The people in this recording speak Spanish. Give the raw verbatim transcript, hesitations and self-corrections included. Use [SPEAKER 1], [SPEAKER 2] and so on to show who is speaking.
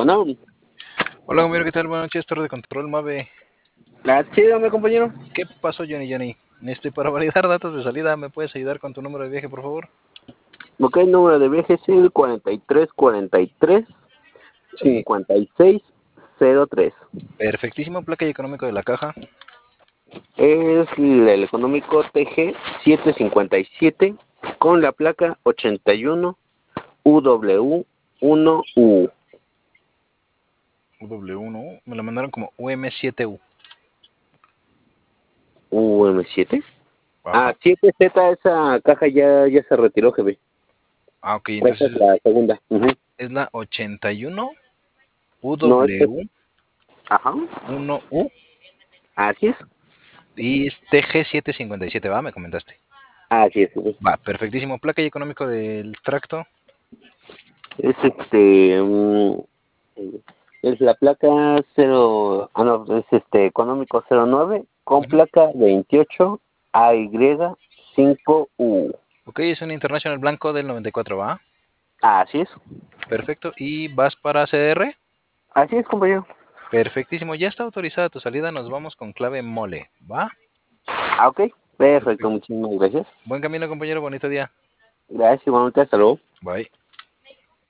[SPEAKER 1] bueno.
[SPEAKER 2] Hola, compañero, ¿qué tal? Buenas noches, Torre de Control, Mave.
[SPEAKER 1] Ah, sí, dame, compañero.
[SPEAKER 2] ¿Qué pasó, Johnny Johnny? Este, para validar datos de salida, ¿me puedes ayudar con tu número de viaje, por favor?
[SPEAKER 1] Ok, el número de viaje es el cuarenta y tres cuarenta y tres
[SPEAKER 2] Sí.
[SPEAKER 1] cincuenta y seis cero tres.
[SPEAKER 2] Perfectísimo, placa y económico de la caja.
[SPEAKER 1] Es el económico T G setecientos cincuenta y siete con la placa ochenta y uno U W uno U.
[SPEAKER 2] U W uno, me lo mandaron como U M siete U.
[SPEAKER 1] U M siete. Ah,
[SPEAKER 2] Ajá.
[SPEAKER 1] siete Z, esa caja ya, ya se retiró, G B.
[SPEAKER 2] Ah, ok,
[SPEAKER 1] Esa es
[SPEAKER 2] entonces
[SPEAKER 1] la segunda. Uh -huh.
[SPEAKER 2] es la ochenta y uno
[SPEAKER 1] No, esta es...
[SPEAKER 2] U W
[SPEAKER 1] Ajá.
[SPEAKER 2] uno U
[SPEAKER 1] Así es.
[SPEAKER 2] y es T G setecientos cincuenta y siete, ¿va? Me comentaste.
[SPEAKER 1] Así es. Uh-huh.
[SPEAKER 2] Va, perfectísimo, placa y económico del tracto.
[SPEAKER 1] Es este... Um, es la placa cero... Ah, no, es este económico cero nueve con
[SPEAKER 2] Uh-huh.
[SPEAKER 1] placa veintiocho A Y cinco U.
[SPEAKER 2] Ok, es un International Blanco del noventa y cuatro, ¿va?
[SPEAKER 1] Así es.
[SPEAKER 2] Perfecto, ¿y vas para C D R?
[SPEAKER 1] Así es, compañero.
[SPEAKER 2] Perfectísimo, ya está autorizada tu salida, nos vamos con clave mole, ¿va?
[SPEAKER 1] Ah, ok. Perfecto,
[SPEAKER 2] Perfecto.
[SPEAKER 1] muchísimas gracias.
[SPEAKER 2] Buen camino, compañero, bonito día.
[SPEAKER 1] Gracias, igualmente, hasta luego.
[SPEAKER 2] Bye.